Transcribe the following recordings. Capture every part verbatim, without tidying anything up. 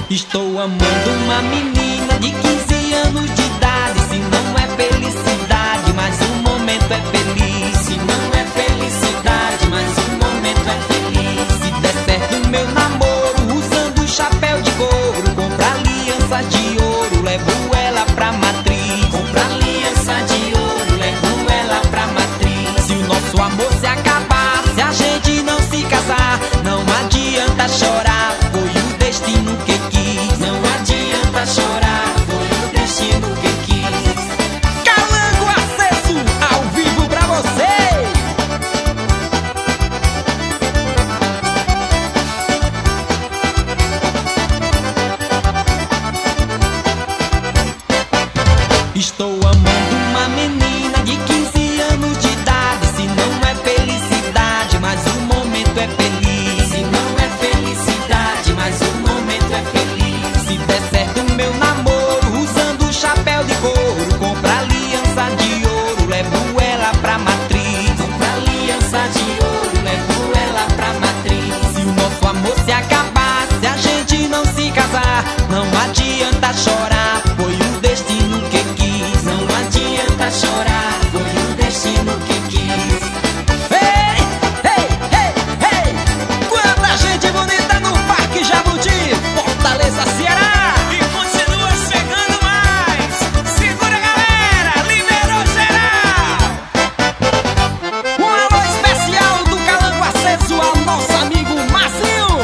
Estou amando uma menina de quinze anos de idade. Se não é felicidade, mas o momento é feliz. Se não é felicidade, mas o momento é feliz. Se der certo meu namoro, usando chapéu de couro, compra aliança de ouro, levo ela pra matriz. Compra aliança de ouro, levo ela pra matriz. Se o nosso amor se acabar, se a gente não se casar, não adianta chorar, foi o destino que quis. Não adianta chorar, foi o destino que quis. Calango Acesso, ao vivo pra você. Estou amando uma menina de quinze anos de idade. Se não é felicidade, mas o momento é feliz. Se não é felicidade, mas o momento é feliz. Se der certo meu namoro, usando chapéu de couro, compra aliança de ouro, levo ela pra matriz. Compra aliança de ouro, levo ela pra matriz. Se o nosso amor se acabar, se a gente não se casar, não adianta chorar, foi o destino que quis. Não adianta chorar, foi o destino que quis. Ei, ei, ei, ei! Quanta gente bonita no Parque Jabuti, Fortaleza, Ceará! E continua chegando mais. Segura, galera, liberou geral. Um alô especial do Calango Acesso ao nosso amigo Mazinho.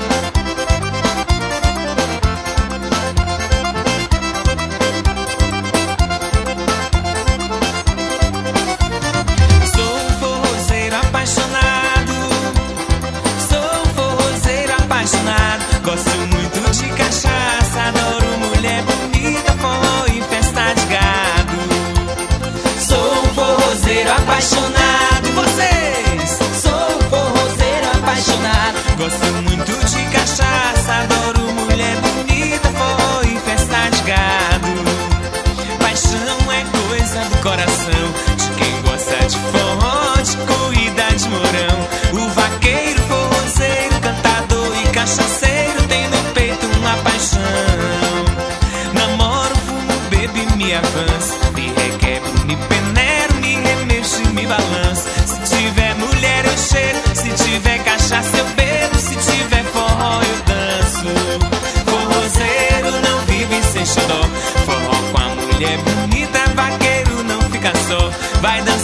Sou um forrozeiro apaixonado. Sou um forrozeiro apaixonado. Gosto muito de cachaça, adoro mulher bonita, forró e festa de gado. Sou um forrozeiro apaixonado. E vocês? Sou um forrozeiro apaixonado. Gosto muito de cachaça, adoro mulher bonita, forró e festa de gado. Paixão é coisa do coração de quem gosta de forró, de corrida de mourão. O vaqueiro, forrozeiro, cantador e cachaceiro tem no peito uma paixão. Namoro, fumo, bebo e me avanço, me requebro, me peneiro, me remexo e me balanço. Se tiver mulher eu cheiro, se tiver cachaça eu bebo, se tiver forró eu danço. Forrozeiro não vive sem xodó, forró com a mulher bonita, vaqueiro não fica só, vai dançar.